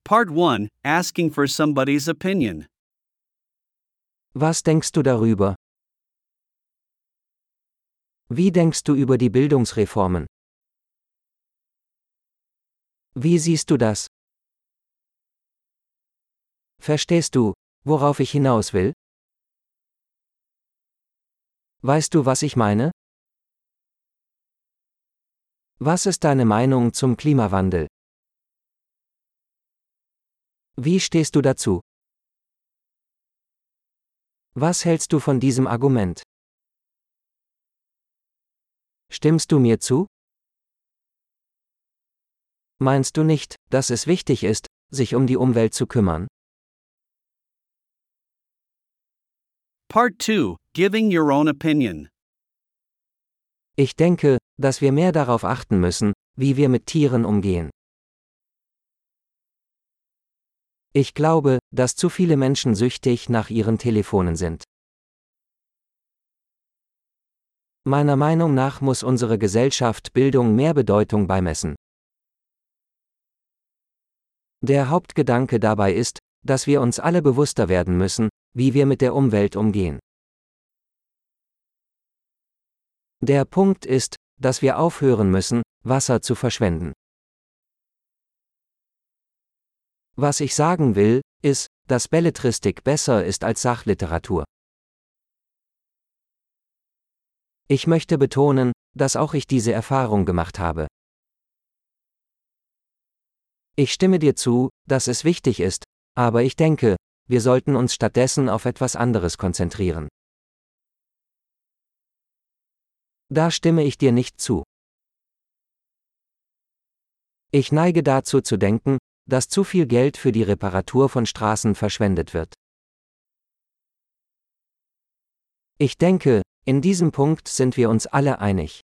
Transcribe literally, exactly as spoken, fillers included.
Part one. Asking for somebody's opinion. Was denkst du darüber? Wie denkst du über die Bildungsreformen? Wie siehst du das? Verstehst du, worauf ich hinaus will? Weißt du, was ich meine? Was ist deine Meinung zum Klimawandel? Wie stehst du dazu? Was hältst du von diesem Argument? Stimmst du mir zu? Meinst du nicht, dass es wichtig ist, sich um die Umwelt zu kümmern? Part two. Giving your own opinion. Ich denke, dass wir mehr darauf achten müssen, wie wir mit Tieren umgehen. Ich glaube, dass zu viele Menschen süchtig nach ihren Telefonen sind. Meiner Meinung nach muss unsere Gesellschaft Bildung mehr Bedeutung beimessen. Der Hauptgedanke dabei ist, dass wir uns alle bewusster werden müssen, wie wir mit der Umwelt umgehen. Der Punkt ist, dass wir aufhören müssen, Wasser zu verschwenden. Was ich sagen will, ist, dass Belletristik besser ist als Sachliteratur. Ich möchte betonen, dass auch ich diese Erfahrung gemacht habe. Ich stimme dir zu, dass es wichtig ist, aber ich denke, wir sollten uns stattdessen auf etwas anderes konzentrieren. Da stimme ich dir nicht zu. Ich neige dazu zu denken, dass zu viel Geld für die Reparatur von Straßen verschwendet wird. Ich denke, in diesem Punkt sind wir uns alle einig.